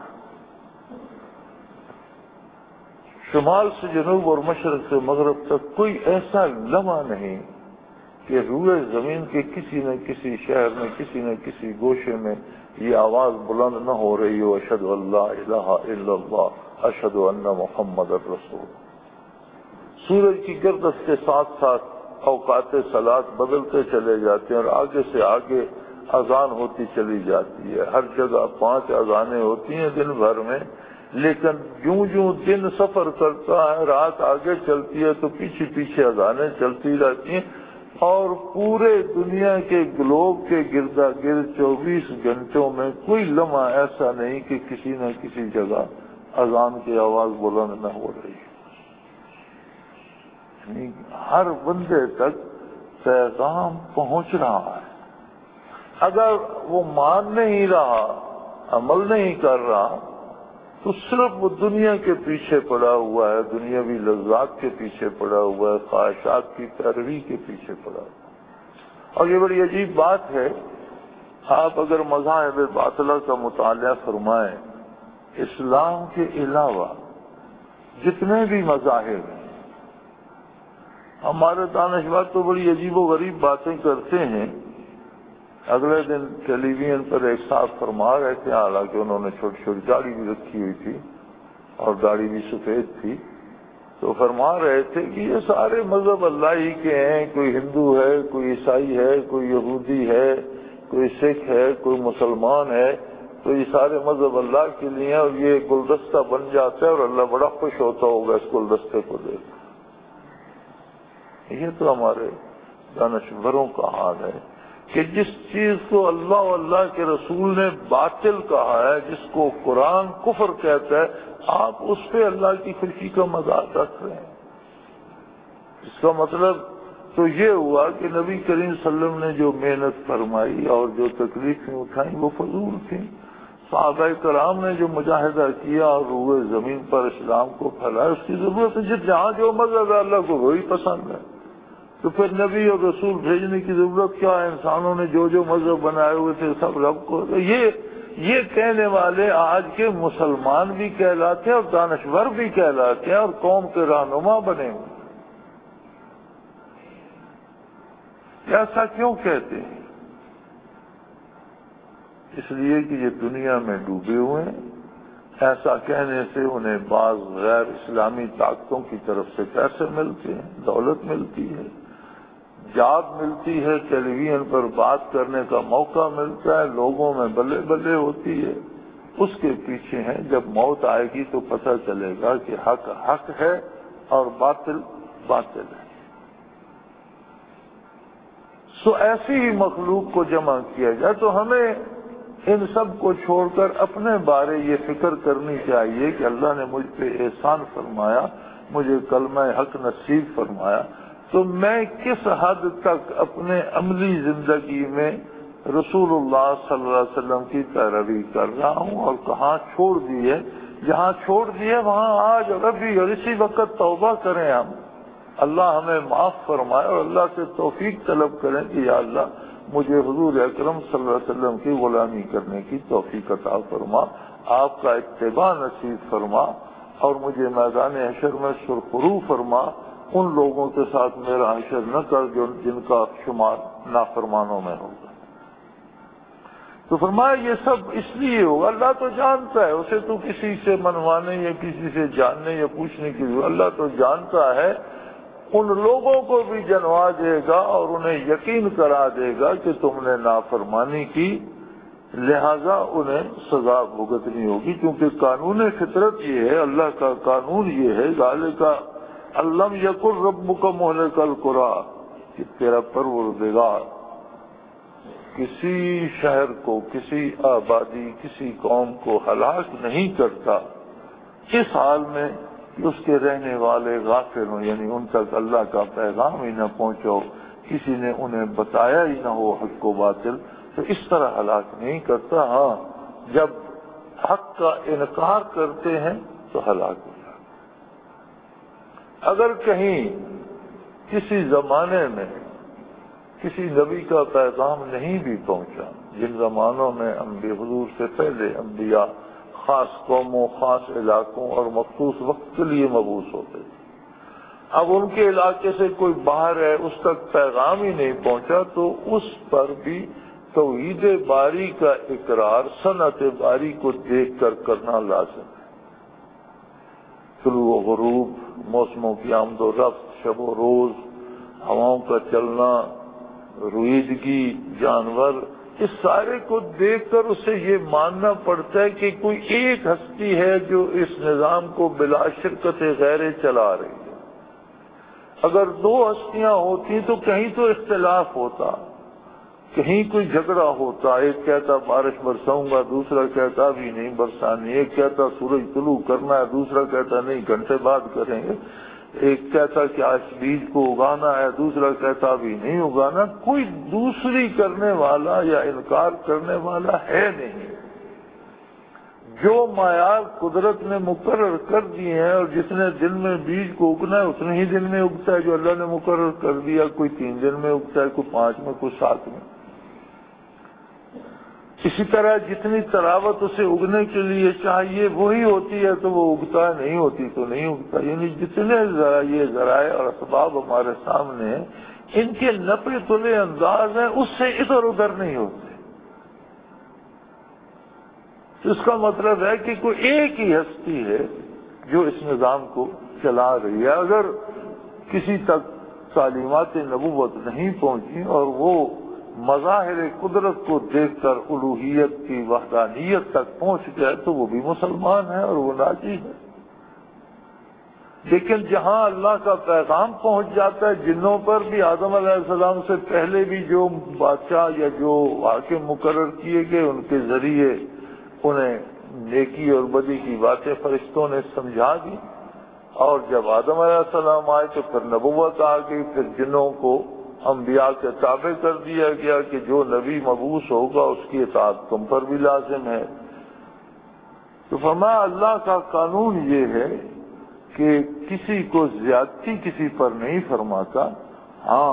شمال سے جنوب اور مشرق سے مغرب تک کوئی ایسا لمحہ نہیں کہ روئے زمین کے کسی نہ کسی شہر میں، کسی نہ کسی گوشے میں یہ آواز بلند نہ ہو رہی ہو، اشہد ان لا الہ الا اللہ، اشہد ان محمد الرسول۔ سورج کی گردش کے ساتھ ساتھ اوقات صلاۃ بدلتے چلے جاتے ہیں، اور آگے سے آگے اذان ہوتی چلی جاتی ہے، ہر جگہ پانچ اذانیں ہوتی ہیں دن بھر میں، لیکن جوں جوں دن سفر کرتا ہے، رات آگے چلتی ہے تو پیچھے پیچھے اذانیں چلتی رہتی ہیں، اور پورے دنیا کے گلوب کے گردا گرد چوبیس گھنٹوں میں کوئی لمحہ ایسا نہیں کہ کسی نہ کسی جگہ اذان کی آواز بلند نہ ہو رہی ہے۔ یعنی ہر بندے تک پیغام پہنچ رہا ہے، اگر وہ مان نہیں رہا، عمل نہیں کر رہا، تو صرف وہ دنیا کے پیچھے پڑا ہوا ہے، دنیاوی لذات کے پیچھے پڑا ہوا ہے، خواہشات کی پیروی کے پیچھے پڑا ہوا ہے۔ اور یہ بڑی عجیب بات ہے، آپ اگر مذاہب باطلہ کا مطالعہ فرمائیں، اسلام کے علاوہ جتنے بھی مذاہب ہیں، ہمارے دانشور تو بڑی عجیب و غریب باتیں کرتے ہیں۔ اگلے دن ٹیلی ویژن پر ایک صاحب فرما رہے تھے، حالانکہ انہوں نے چھوٹی چھوٹی داڑھی بھی رکھی ہوئی تھی اور داڑھی بھی سفید تھی، تو فرما رہے تھے کہ یہ سارے مذہب اللہ ہی کے ہیں، کوئی ہندو ہے، کوئی عیسائی ہے، کوئی یہودی ہے، کوئی سکھ ہے، کوئی مسلمان ہے، تو یہ سارے مذہب اللہ کے لیے ہیں، اور یہ گلدستہ بن جاتا ہے اور اللہ بڑا خوش ہوتا ہوگا اس گلدستے کو دیکھ۔ یہ تو ہمارے دانشوروں کا حال ہے کہ جس چیز کو اللہ و اللہ کے رسول نے باطل کہا ہے، جس کو قرآن کفر کہتا ہے، آپ اس پہ اللہ کی خوشی کا مذاق رکھ رہے ہیں۔ اس کا مطلب تو یہ ہوا کہ نبی کریم صلی اللہ علیہ وسلم نے جو محنت فرمائی اور جو تکلیفیں اٹھائیں وہ فضول تھیں، صحابہ کرام نے جو مجاہدہ کیا اور روئے زمین پر اسلام کو پھیلایا، اس کی ضرورت ہے۔ جہاں جو مذہب ہے اللہ کو وہی پسند ہے، تو پھر نبی اور رسول بھیجنے کی ضرورت کیا ہے؟ انسانوں نے جو جو مذہب بنائے ہوئے تھے سب رب کو، یہ یہ کہنے والے آج کے مسلمان بھی کہلاتے ہیں اور دانشور بھی کہلاتے ہیں اور قوم کے رہنما بنے ہوئے۔ ایسا کیوں کہتے ہیں؟ اس لیے کہ یہ دنیا میں ڈوبے ہوئے ہیں۔ ایسا کہنے سے انہیں بعض غیر اسلامی طاقتوں کی طرف سے پیسے ملتے ہیں، دولت ملتی ہے، جاب ملتی ہے، ٹیلی ویژن پر بات کرنے کا موقع ملتا ہے، لوگوں میں بلے بلے ہوتی ہے، اس کے پیچھے ہیں جب موت آئے گی تو پتہ چلے گا کہ حق حق ہے اور باطل باطل ہے۔ سو ایسی ہی مخلوق کو جمع کیا جائے تو ہمیں ان سب کو چھوڑ کر اپنے بارے یہ فکر کرنی چاہیے کہ اللہ نے مجھ پہ احسان فرمایا، مجھے کلمہ حق نصیب فرمایا، تو میں کس حد تک اپنے عملی زندگی میں رسول اللہ صلی اللہ علیہ وسلم کی پیروی کر رہا ہوں اور کہاں چھوڑ دی ہے۔ جہاں چھوڑ دی ہے وہاں آج اور ابھی اور اسی وقت توبہ کریں ہم، اللہ ہمیں معاف فرمائے اور اللہ سے توفیق طلب کریں کہ یا اللہ مجھے حضور اکرم صلی اللہ علیہ وسلم کی غلامی کرنے کی توفیق عطا فرما، آپ کا اتباع نصیب فرما اور مجھے میدان حشر میں سرخرو فرما، ان لوگوں کے ساتھ میرا حشر نہ کر جو جن کا شمار نافرمانوں میں ہوگا۔ تو فرمایا یہ سب اس لیے ہوگا، اللہ تو جانتا ہے، اسے تو کسی سے منوانے یا کسی سے جاننے یا پوچھنے کی ضرورت، اللہ تو جانتا ہے، ان لوگوں کو بھی جنوا دے گا اور انہیں یقین کرا دے گا کہ تم نے نافرمانی کی، لہذا انہیں سزا بھگتنی ہوگی، کیونکہ قانون فطرت یہ ہے، اللہ کا قانون یہ ہے، ذالک علم یکن ربک مہلک القری، کہ تیرا پروردگار کسی شہر کو، کسی آبادی، کسی قوم کو ہلاک نہیں کرتا اس حال میں کہ اس کے رہنے والے غافل ہوں، یعنی ان تک اللہ کا پیغام ہی نہ پہنچو، کسی نے انہیں بتایا ہی نہ ہو حق و باطل، تو اس طرح ہلاک نہیں کرتا۔ ہاں جب حق کا انکار کرتے ہیں تو ہلاک ہو جاتا۔ اگر کہیں کسی زمانے میں کسی نبی کا پیغام نہیں بھی پہنچا، جن زمانوں میں انبیاء حضور سے پہلے انبیاء خاص قوموں، خاص علاقوں اور مخصوص وقت کے لیے مبعوث ہوتے تھے، اب ان کے علاقے سے کوئی باہر ہے، اس تک پیغام ہی نہیں پہنچا، تو اس پر بھی توحید باری کا اقرار صنعت باری کو دیکھ کر کرنا لازم ہے۔ طلوع و غروب، موسموں کی آمد و رفت، شب و روز، ہواؤں کا چلنا، رویدگی، جانور، اس سارے کو دیکھ کر اسے یہ ماننا پڑتا ہے کہ کوئی ایک ہستی ہے جو اس نظام کو بلا شرکت غیر چلا رہی ہے۔ اگر دو ہستیاں ہوتی تو کہیں تو اختلاف ہوتا، کہیں کوئی جھگڑا ہوتا، ایک کہتا بارش برساؤں گا، دوسرا کہتا بھی نہیں برسانی، ایک کہتا سورج طلوع کرنا ہے، دوسرا کہتا نہیں گھنٹے بعد کریں گے، ایک کہتا کہ آج بیج کو اگانا ہے، دوسرا کہتا بھی نہیں اگانا، کوئی دوسری کرنے والا یا انکار کرنے والا ہے نہیں۔ جو معیار قدرت نے مقرر کر دیے ہیں اور جتنے دن میں بیج کو اگنا ہے اتنے ہی دن میں اگتا ہے جو اللہ نے مقرر کر دیا، کوئی تین دن میں اگتا ہے، کوئی پانچ میں، کوئی سات میں۔ اسی طرح جتنی تراوت اسے اگنے کے لیے چاہیے وہی ہوتی ہے تو وہ اگتا ہے، نہیں ہوتی تو نہیں اگتا، یعنی جتنے یہ ذرائع اور اسباب ہمارے سامنے ہیں ان کے نپے تلے انداز ہیں، اس سے ادھر ادھر نہیں ہوتے۔ اس کا مطلب ہے کہ کوئی ایک ہی ہستی ہے جو اس نظام کو چلا رہی ہے۔ اگر کسی تک تعلیمات نبوت نہیں پہنچی اور وہ مظاہر قدرت کو دیکھ کر الوہیت کی وحدانیت تک پہنچ گئے تو وہ بھی مسلمان ہے اور وہ ناجی ہے۔ لیکن جہاں اللہ کا پیغام پہنچ جاتا ہے، جنوں پر بھی آدم علیہ السلام سے پہلے بھی جو بادشاہ یا جو حاکم مقرر کیے گئے ان کے ذریعے انہیں نیکی اور بدی کی باتیں فرشتوں نے سمجھا دی، اور جب آدم علیہ السلام آئے تو پھر نبوت آ گئی، پھر جنوں کو انبیاء کے تابع کر دیا گیا کہ جو نبی مبعوث ہوگا اس کی اطاعت تم پر بھی لازم ہے۔ تو فرمایا اللہ کا قانون یہ ہے کہ کسی کو زیادتی کسی پر نہیں فرماتا، ہاں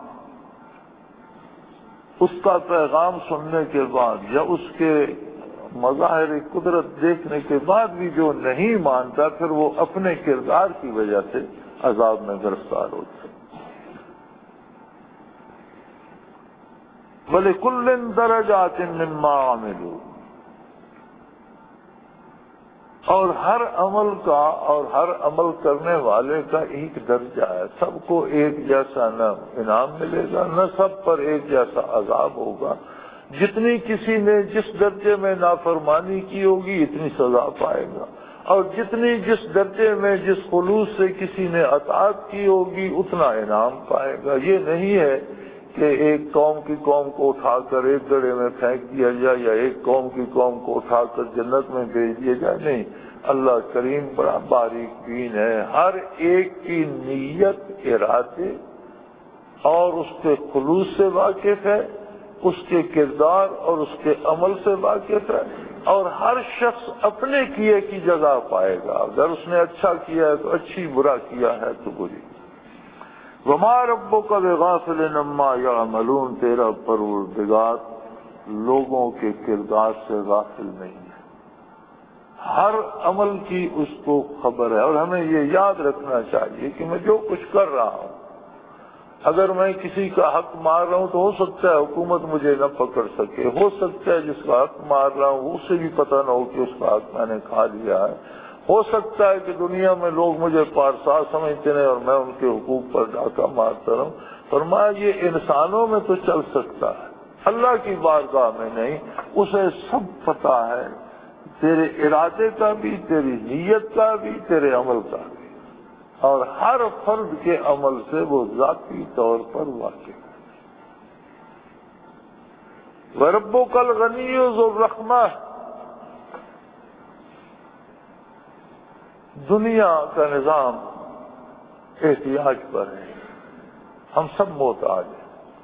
اس کا پیغام سننے کے بعد یا اس کے مظاہر قدرت دیکھنے کے بعد بھی جو نہیں مانتا پھر وہ اپنے کردار کی وجہ سے عذاب میں گرفتار ہوتا ہے۔ وَلِكُلٍّ دَرَجَاتٍ مِّمَّا عَمِلُوا، اور ہر عمل کا اور ہر عمل کرنے والے کا ایک درجہ ہے، سب کو ایک جیسا نہ انعام ملے گا، نہ سب پر ایک جیسا عذاب ہوگا۔ جتنی کسی نے جس درجے میں نافرمانی کی ہوگی اتنی سزا پائے گا، اور جتنی جس درجے میں جس خلوص سے کسی نے اطاعت کی ہوگی اتنا انعام پائے گا۔ یہ نہیں ہے کہ ایک قوم کی قوم کو اٹھا کر ایک گڑھے میں پھینک دیا جائے یا ایک قوم کی قوم کو اٹھا کر جنت میں بھیج دیا جائے، نہیں، اللہ کریم بڑا باریک بین ہے، ہر ایک کی نیت، ارادے اور اس کے خلوص سے واقف ہے، اس کے کردار اور اس کے عمل سے واقف ہے، اور ہر شخص اپنے کیے کی جزا پائے گا۔ اگر اس نے اچھا کیا ہے تو اچھی، برا کیا ہے تو بری۔ وما ربک بغافل عما یعملون، تیرا پروردگار لوگوں کے کردار سے غافل نہیں ہے، ہر عمل کی اس کو خبر ہے۔ اور ہمیں یہ یاد رکھنا چاہیے کہ میں جو کچھ کر رہا ہوں، اگر میں کسی کا حق مار رہا ہوں تو ہو سکتا ہے حکومت مجھے نہ پکڑ سکے، ہو سکتا ہے جس کا حق مار رہا ہوں اسے بھی پتہ نہ ہو کہ اس کا حق میں نے کھا لیا ہے، ہو سکتا ہے کہ دنیا میں لوگ مجھے پارسا سمجھتے ہیں اور میں ان کے حقوق پر ڈاکہ مارتا رہوں۔ فرمایا یہ انسانوں میں تو چل سکتا ہے، اللہ کی بارگاہ میں نہیں، اسے سب پتہ ہے، تیرے ارادے کا بھی، تیری نیت کا بھی، تیرے عمل کا بھی، اور ہر فرد کے عمل سے وہ ذاتی طور پر واقف ہے۔ وَرَبُّكَ الْغَنِيُّ ذُو الرَّحْمَةِ، دنیا کا نظام احتیاج پر ہے، ہم سب محتاج ہیں۔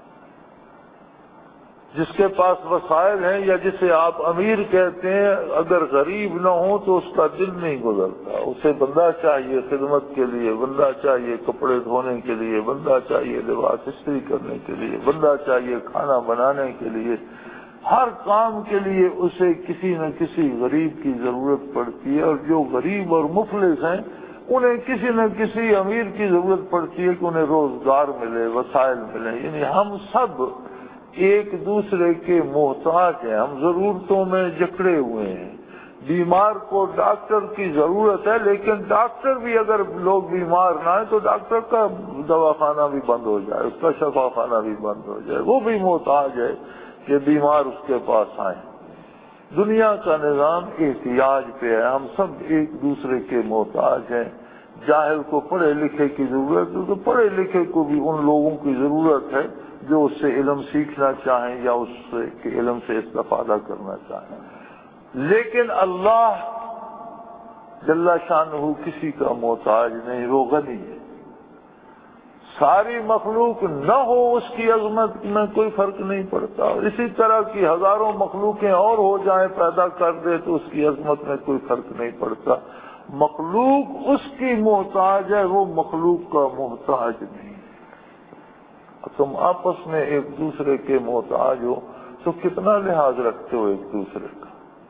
جس کے پاس وسائل ہیں یا جسے آپ امیر کہتے ہیں، اگر غریب نہ ہو تو اس کا دل نہیں گزرتا، اسے بندہ چاہیے خدمت کے لیے، بندہ چاہیے کپڑے دھونے کے لیے، بندہ چاہیے لباس استری کرنے کے لیے، بندہ چاہیے کھانا بنانے کے لیے، ہر کام کے لیے اسے کسی نہ کسی غریب کی ضرورت پڑتی ہے، اور جو غریب اور مفلس ہیں انہیں کسی نہ کسی امیر کی ضرورت پڑتی ہے کہ انہیں روزگار ملے، وسائل ملے۔ یعنی ہم سب ایک دوسرے کے محتاج ہیں، ہم ضرورتوں میں جکڑے ہوئے ہیں۔ بیمار کو ڈاکٹر کی ضرورت ہے، لیکن ڈاکٹر بھی اگر لوگ بیمار نہ ہیں تو ڈاکٹر کا دواخانہ بھی بند ہو جائے، اس کا شفا خانہ بھی بند ہو جائے، وہ بھی محتاج ہے کہ بیمار اس کے پاس آئیں۔ دنیا کا نظام احتیاج پہ ہے، ہم سب ایک دوسرے کے محتاج ہیں۔ جاہل کو پڑھے لکھے کی ضرورت ہے تو پڑھے لکھے کو بھی ان لوگوں کی ضرورت ہے جو اس سے علم سیکھنا چاہیں یا اس سے کے علم سے استفادہ کرنا چاہیں۔ لیکن اللہ جل شانہ کسی کا محتاج نہیں، وہ غنی ہے۔ ساری مخلوق نہ ہو اس کی عظمت میں کوئی فرق نہیں پڑتا، اور اسی طرح کی ہزاروں مخلوقیں اور ہو جائیں پیدا کر دے تو اس کی عظمت میں کوئی فرق نہیں پڑتا۔ مخلوق اس کی محتاج ہے، وہ مخلوق کا محتاج نہیں۔ تم آپس میں ایک دوسرے کے محتاج ہو تو کتنا لحاظ رکھتے ہو ایک دوسرے کا۔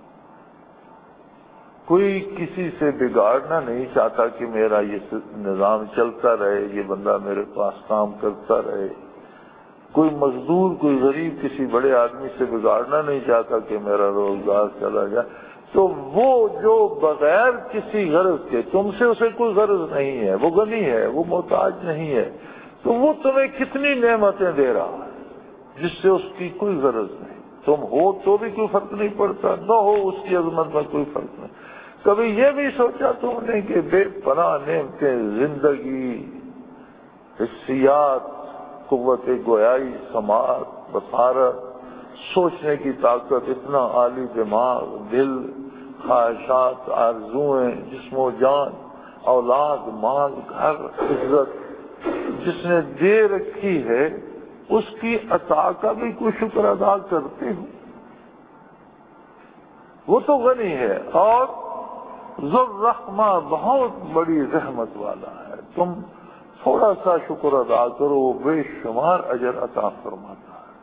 کوئی کسی سے بگاڑنا نہیں چاہتا کہ میرا یہ نظام چلتا رہے، یہ بندہ میرے پاس کام کرتا رہے۔ کوئی مزدور، کوئی غریب کسی بڑے آدمی سے بگاڑنا نہیں چاہتا کہ میرا روزگار چلا جائے۔ تو وہ جو بغیر کسی غرض کے، تم سے اسے کوئی غرض نہیں ہے، وہ غنی ہے، وہ محتاج نہیں ہے، تو وہ تمہیں کتنی نعمتیں دے رہا ہے جس سے اس کی کوئی غرض نہیں۔ تم ہو تو بھی کوئی فرق نہیں پڑتا، نہ ہو اس کی عظمت میں کوئی فرق نہیں۔ کبھی یہ بھی سوچا تم نے کہ بے پناہ نعمتیں، زندگی، حسیات، قوت گویائی، سماعت، بصارت، سوچنے کی طاقت، اتنا عالی دماغ، دل، خواہشات، آرزوئیں، جسم و جان، اولاد، مال، گھر، عزت جس نے دے رکھی ہے، اس کی عطا کا بھی کوئی شکر ادا کرتے ہو؟ وہ تو غنی ہے اور ذو الرحمہ، بہت بڑی رحمت والا ہے۔ تم تھوڑا سا شکر ادا کرو، وہ بے شمار اجر عطا فرماتا ہے۔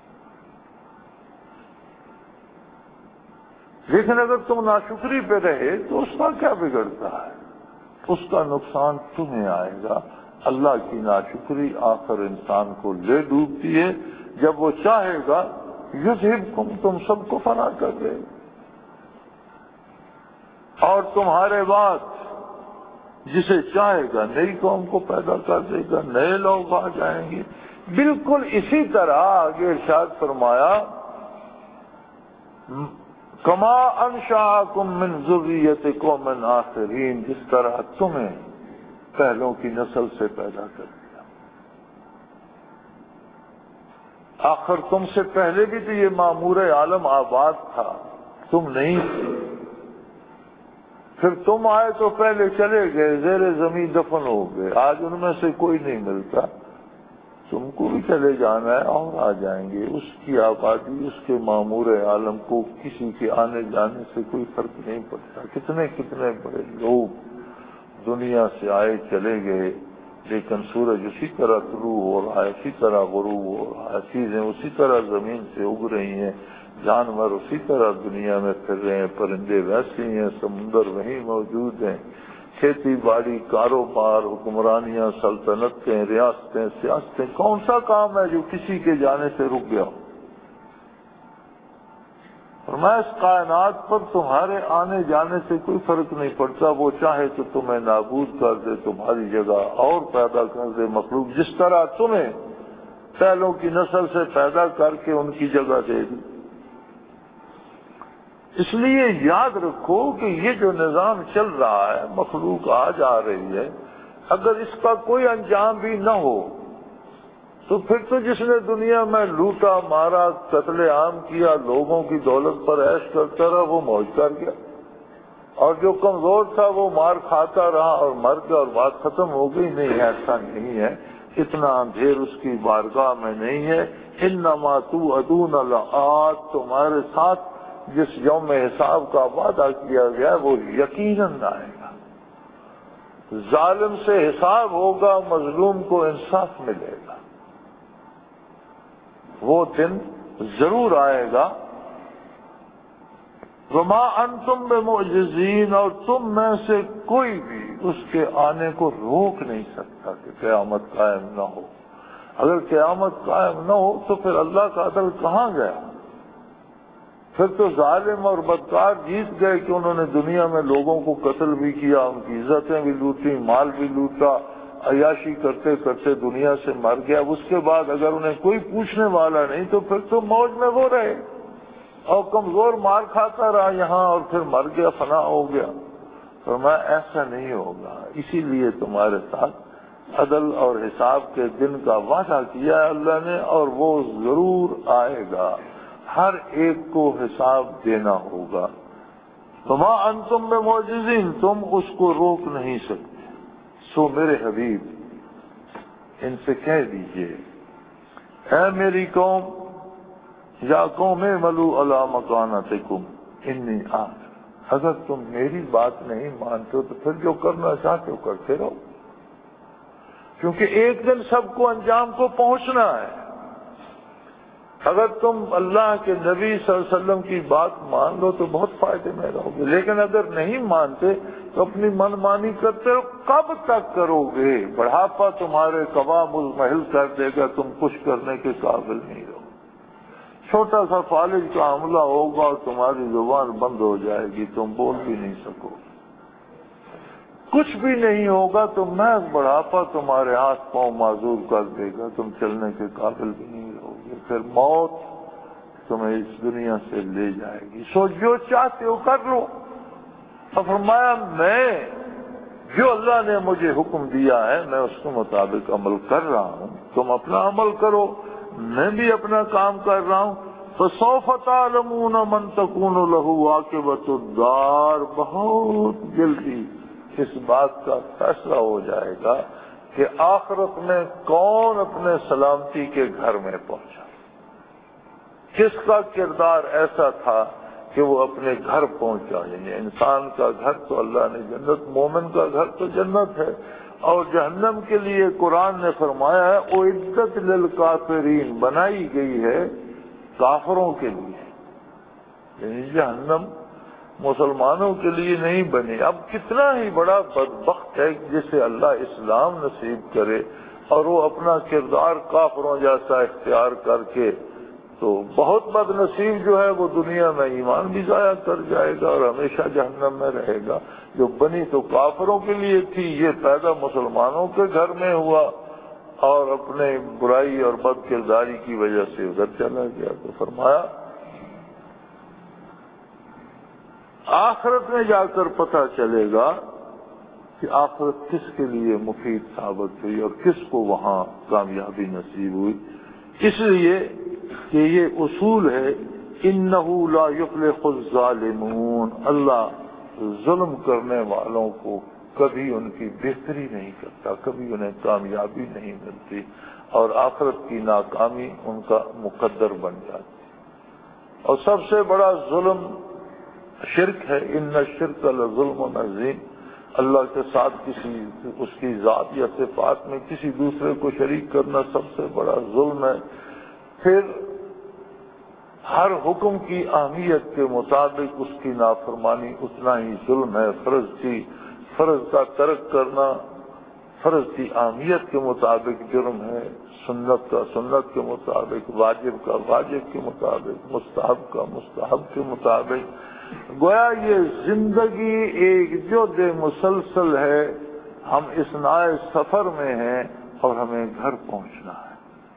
لیکن اگر تم ناشکری پہ رہے تو اس کا کیا بگڑتا ہے؟ اس کا نقصان تمہیں آئے گا۔ اللہ کی ناشکری آخر انسان کو لے ڈوبتی ہے، جب وہ چاہے گا یذہبکم، تم سب کو فنا کر دے۔ اور تمہارے بعد جسے چاہے گا نئی قوم کو پیدا کر دے گا، نئے لوگ آ جائیں گے۔ بالکل اسی طرح آگے ارشاد فرمایا کما انشأکم من ذریۃ قوم آخرین، جس طرح تمہیں پہلوں کی نسل سے پیدا کر دیا۔ آخر تم سے پہلے بھی تو یہ معمور عالم آباد تھا، تم نہیں تھے، پھر تم آئے تو پہلے چلے گئے، زیر زمین دفن ہو گئے، آج ان میں سے کوئی نہیں ملتا، تم کو بھی چلے جانا ہے اور آ جائیں گے۔ اس کی آبادی، اس کے معمور عالم کو کسی کے آنے جانے سے کوئی فرق نہیں پڑتا۔ کتنے کتنے بڑے لوگ دنیا سے آئے چلے گئے، لیکن سورج اسی طرح طلوع ہو رہا ہے، اسی طرح غروب ہو رہا ہے، چیزیں اسی طرح زمین سے اگ رہی ہیں، جانور اسی طرح دنیا میں پھر رہے ہیں، پرندے ویسے ہی ہیں، سمندر وہیں موجود ہیں، کھیتی باڑی، کاروبار، حکمرانیاں، سلطنتیں، ریاستیں، سیاستیں، کون سا کام ہے جو کسی کے جانے سے رک گیا؟ فرمایا اس کائنات پر تمہارے آنے جانے سے کوئی فرق نہیں پڑتا، وہ چاہے تو تمہیں نابود کر دے، تمہاری جگہ اور پیدا کر دے مخلوق، جس طرح تمہیں پہلوں کی نسل سے پیدا کر کے ان کی جگہ دے دی۔ اس لیے یاد رکھو کہ یہ جو نظام چل رہا ہے، مخلوق آ جا رہی ہے، اگر اس کا کوئی انجام بھی نہ ہو تو پھر تو جس نے دنیا میں لوٹا مارا، قتل عام کیا، لوگوں کی دولت پر عیش کرتا رہا، وہ موج کر گیا، اور جو کمزور تھا وہ مار کھاتا رہا اور مر گیا اور بات ختم ہو گئی۔ نہیں، ایسا نہیں ہے، اتنا اندھیر اس کی بارگاہ میں نہیں ہے۔ انما توعدون لآت، تمہارے ساتھ جس یوم حساب کا وعدہ کیا گیا ہے وہ یقیناً آئے گا۔ ظالم سے حساب ہوگا، مظلوم کو انصاف ملے گا، وہ دن ضرور آئے گا۔ وما انتم بمعجزین، اور تم میں سے کوئی بھی اس کے آنے کو روک نہیں سکتا کہ قیامت قائم نہ ہو۔ اگر قیامت قائم نہ ہو تو پھر اللہ کا عدل کہاں گیا؟ پھر تو ظالم اور بدکار جیت گئے کہ انہوں نے دنیا میں لوگوں کو قتل بھی کیا، ان کی عزتیں بھی لوٹی، مال بھی لوٹا، عیاشی کرتے کرتے دنیا سے مر گیا۔ اس کے بعد اگر انہیں کوئی پوچھنے والا نہیں تو پھر تو موج میں وہ رہے، اور کمزور مار کھاتا رہا یہاں اور پھر مر گیا، فنا ہو گیا۔ فرمایا ایسا نہیں ہوگا، اسی لیے تمہارے ساتھ عدل اور حساب کے دن کا وعدہ کیا ہے اللہ نے، اور وہ ضرور آئے گا، ہر ایک کو حساب دینا ہوگا۔ وما انتم بمعجزین، تم اس کو روک نہیں سکتے۔ سو میرے حبیب ان سے کہہ دیجئے، اے میری قوم، یا قوم اعملوا علی مکانتکم انی عامل، اگر تم میری بات نہیں مانتے ہو تو پھر جو کرنا چاہتے ہو کرتے رہو، کیونکہ ایک دن سب کو انجام کو پہنچنا ہے۔ اگر تم اللہ کے نبی صلی اللہ علیہ وسلم کی بات مان لو تو بہت فائدے میں رہو گے، لیکن اگر نہیں مانتے تو اپنی من مانی کرتے رہو۔ کب تک کرو گے؟ بڑھاپا تمہارے قبا مزمحل کر دے گا، تم کچھ کرنے کے قابل نہیں رہو۔ چھوٹا سا فالج کا حملہ ہوگا اور تمہاری زبان بند ہو جائے گی، تم بول بھی نہیں سکو گے، کچھ بھی نہیں ہوگا، تو محض بڑھاپا تمہارے ہاتھ پاؤں معذور کر دے گا، تم چلنے کے قابل بھی نہیں رہو گے، پھر موت تمہیں اس دنیا سے لے جائے گی۔ سو جو چاہتے ہو کر لو۔ اور فرمایا میں جو اللہ نے مجھے حکم دیا ہے میں اس کے مطابق عمل کر رہا ہوں، تم اپنا عمل کرو، میں بھی اپنا کام کر رہا ہوں۔ فَسَوْفَ تَعْلَمُونَ مَنْ تَكُونُ لَهُ عَاقِبَةُ الدَّارِ، بہت جلدی اس بات کا فیصلہ ہو جائے گا کہ آخرت میں کون اپنے سلامتی کے گھر میں پہنچا، کس کا کردار ایسا تھا کہ وہ اپنے گھر پہنچا۔ یعنی انسان کا گھر تو اللہ نے جنت، مومن کا گھر تو جنت ہے، اور جہنم کے لیے قرآن نے فرمایا ہے اعدت للکافرین، بنائی گئی ہے کافروں کے لیے، یعنی جہنم مسلمانوں کے لیے نہیں بنی۔ اب کتنا ہی بڑا بدبخت ہے جسے اللہ اسلام نصیب کرے اور وہ اپنا کردار کافروں جیسا اختیار کر کے تو بہت بد نصیب جو ہے وہ دنیا میں ایمان بھی ضائع کر جائے گا اور ہمیشہ جہنم میں رہے گا. جو بنی تو کافروں کے لیے تھی، یہ پیدا مسلمانوں کے گھر میں ہوا اور اپنے برائی اور بد کرداری کی وجہ سے ادھر چلا گیا. تو فرمایا آخرت میں جا کر پتہ چلے گا کہ آخرت کس کے لیے مفید ثابت ہوئی اور کس کو وہاں کامیابی نصیب ہوئی. اس لیے کہ یہ اصول ہے انہ لا یفلح الظالمون، اللہ ظلم کرنے والوں کو کبھی ان کی بہتری نہیں کرتا، کبھی انہیں کامیابی نہیں ملتی اور آخرت کی ناکامی ان کا مقدر بن جاتی. اور سب سے بڑا ظلم شرک ہے. ان الشرک لظلم عظیم، اللہ کے ساتھ کسی اس کی ذات یا صفات میں کسی دوسرے کو شریک کرنا سب سے بڑا ظلم ہے. پھر ہر حکم کی اہمیت کے مطابق اس کی نافرمانی اتنا ہی ظلم ہے. فرض کی فرض کا ترک کرنا فرض کی اہمیت کے مطابق جرم ہے، سنت کا سنت کے مطابق، واجب کا واجب کے مطابق، مستحب کا مستحب کے مطابق. گویا یہ زندگی ایک جد مسلسل ہے. ہم اس نائے سفر میں ہیں اور ہمیں گھر پہنچنا ہے.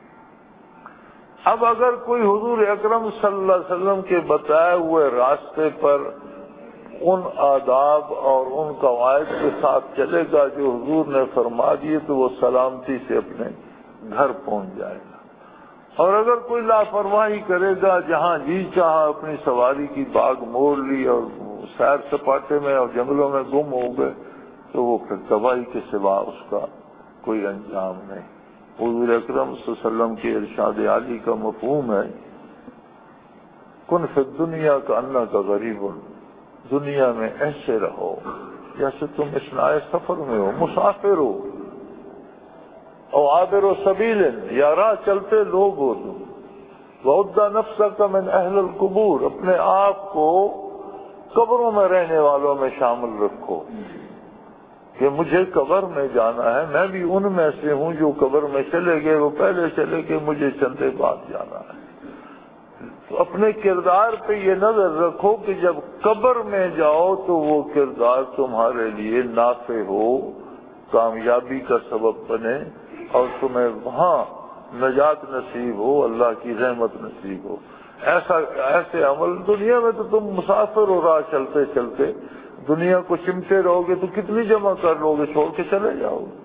اب اگر کوئی حضور اکرم صلی اللہ علیہ وسلم کے بتائے ہوئے راستے پر ان آداب اور ان قواعد کے ساتھ چلے گا جو حضور نے فرما دیے تو وہ سلامتی سے اپنے گھر پہنچ جائے گا. اور اگر کوئی لاپرواہی کرے گا، جہاں جی چاہا اپنی سواری کی باغ موڑ لی اور سیر سپاٹے میں اور جنگلوں میں گم ہو گئے تو وہ پھر تباہی کے سوا اس کا کوئی انجام نہیں. حضور اکرم صلی اللہ علیہ وسلم کے ارشاد عالی کا مفہوم ہے کن فی الدنیا کا انا کا غریب، دنیا میں ایسے رہو جیسے تم اس نائے سفر میں ہو، مسافر ہو، او عابر و سبیل، یا راہ چلتے لوگ ہو تم. وعد نفسک من اہل القبور، اپنے آپ کو قبروں میں رہنے والوں میں شامل رکھو کہ مجھے قبر میں جانا ہے، میں بھی ان میں سے ہوں جو قبر میں چلے گئے، وہ پہلے چلے گئے، مجھے چندے بعد جانا ہے. تو اپنے کردار پہ یہ نظر رکھو کہ جب قبر میں جاؤ تو وہ کردار تمہارے لیے نافع ہو، کامیابی کا سبب بنے اور تمہیں وہاں نجات نصیب ہو، اللہ کی رحمت نصیب ہو. ایسا ایسے عمل دنیا میں تو تم مسافر ہو، راہ چلتے چلتے دنیا کو چمٹے رہو گے تو کتنی جمع کر لو گے، چھوڑ کے چلے جاؤ گے.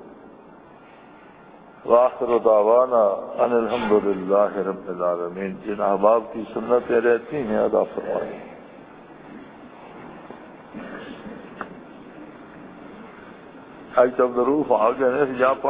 وآخر دعوانا ان الحمدللہ رب العالمین. جن احباب کی سنتیں رہتی ہیں ادا فرمائیں. آج تب ضرور آگے